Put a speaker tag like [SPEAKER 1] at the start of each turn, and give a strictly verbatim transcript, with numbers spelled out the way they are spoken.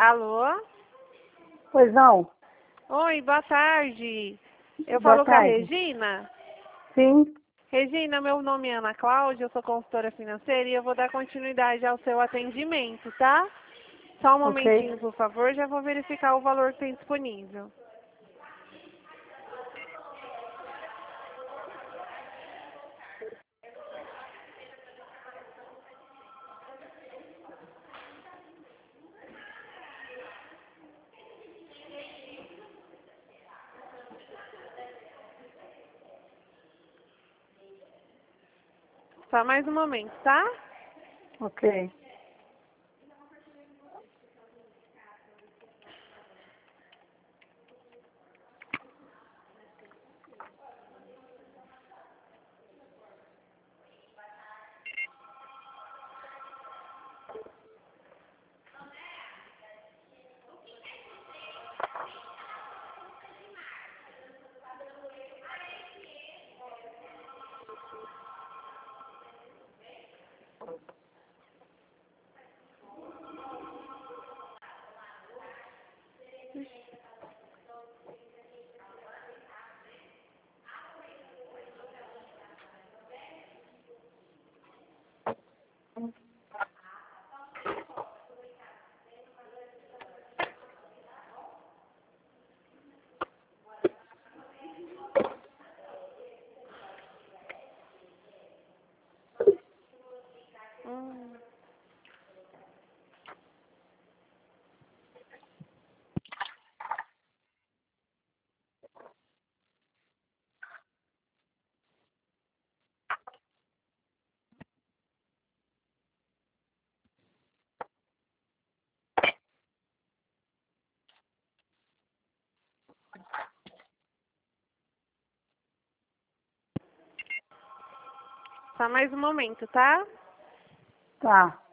[SPEAKER 1] Alô?
[SPEAKER 2] Pois não?
[SPEAKER 1] Oi, boa tarde. Eu
[SPEAKER 2] Boa
[SPEAKER 1] falo com a
[SPEAKER 2] tarde.
[SPEAKER 1] Regina.
[SPEAKER 2] Sim,
[SPEAKER 1] Regina, meu nome é Ana Cláudia, eu sou consultora financeira e eu vou dar continuidade ao seu atendimento, tá? Só um
[SPEAKER 2] ok.
[SPEAKER 1] momentinho, por favor, já vou verificar o valor que tem disponível. Só mais um momento, tá?
[SPEAKER 2] Ok.
[SPEAKER 1] Hum. Só mais um momento, tá?
[SPEAKER 2] Tá.